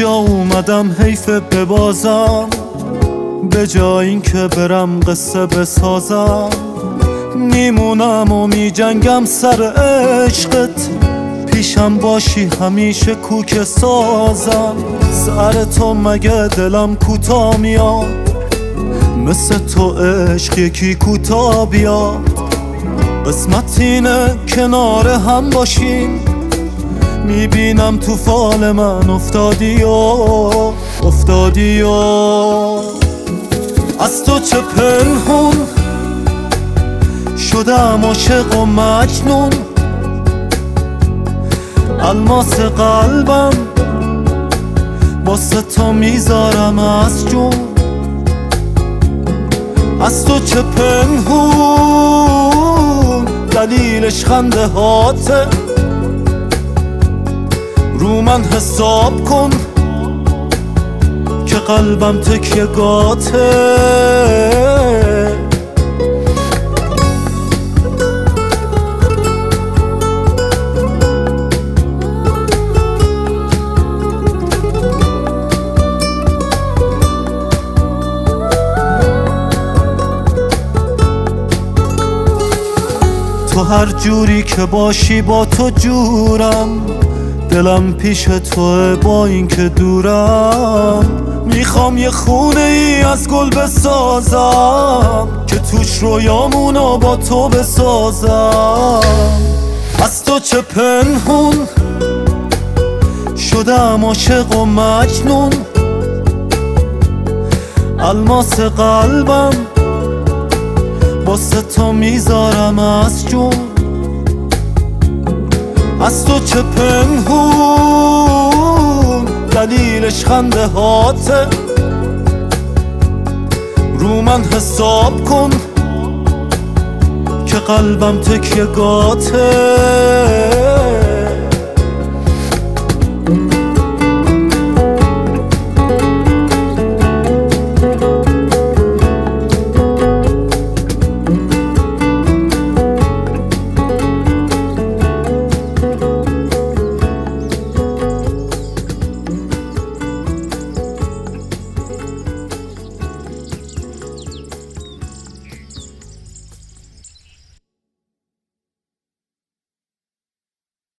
جا اومدم حیف ببازم، به جای این که برم قصه بسازم. میمونم و میجنگم سر عشقت، پیشم باشی همیشه کوک سازم. سر تو مگه دلم کوتا میاد، مثل تو عشق یکی کوتا بیاد. قسمت اینه کنار هم باشیم، میبینم تو فال من افتادی و از تو چه پنهون شدم عاشق و مجنون. الماس قلبم واسه تو میذارم از جون. از تو چه پنهون دلیلش خنده هاته، رو من حساب کن که قلبم تکیه گاته. تو هر جوری که باشی با تو جورم، دلم پیش توه با این که دورم. میخوام یه خونه ای از گل بسازم، که توش رویامونو با تو بسازم. از تو چه پنهون شدم عاشق و مجنون. الماس قلبم واسه تو میذارم از جون. از تو چه پنهون دلیلش خنده هاته، رو من حساب کن که قلبم تکیه گاته.